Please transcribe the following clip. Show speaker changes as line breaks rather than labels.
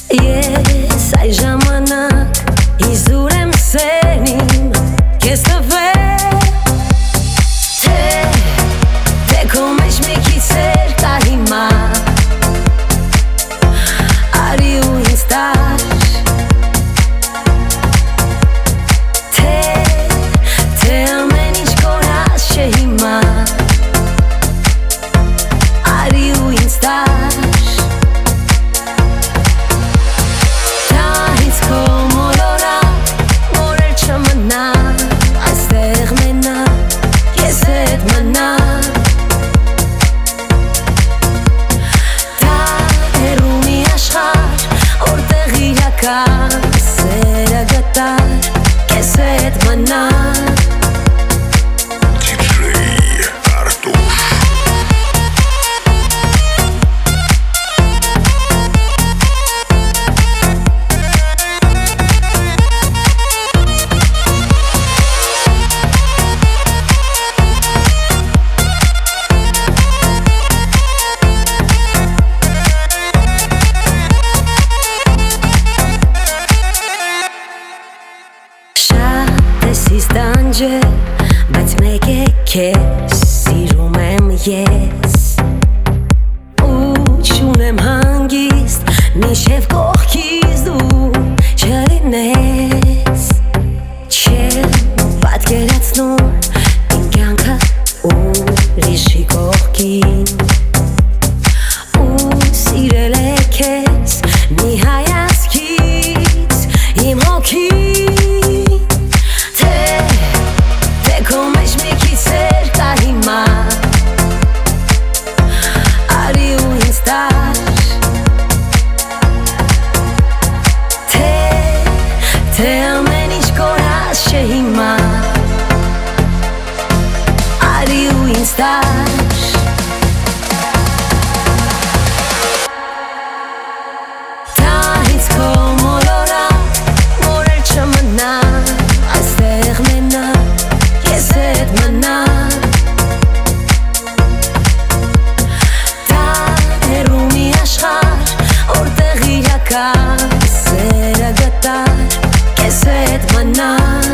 Ես այ ժամանակ իզուր եմ սենում Կես տվել Թե քո մեջ մի քիչ կա հիմա Արի ու ինձ տար Թե ամեն ինչ կորած չէ հիմա Արի ու ինձ տար Սերը գտար, կես հետ մնա
DJ Artush
Ստանջը, բայց մեկ է քեզ սիրում եմ ես Ու չունեմ հանգիստ, միշև կողքիս դու չլինես Չեմ պատկերացնում իմ կյանքը ուրիշի կողքին Ու սիրել է քեզ մի հայացքից իմ հոգին Թե ամեն ինչ կորած չէ հիմա Արի ու ինձ տար Դա ինձ քո մոլորակ Մորել չմնա Այստեղ մենակ Ես հետ մնա Դա հեռու մի աշխարհ Որտեղ իրական Սերը գտար Կես հետ մնա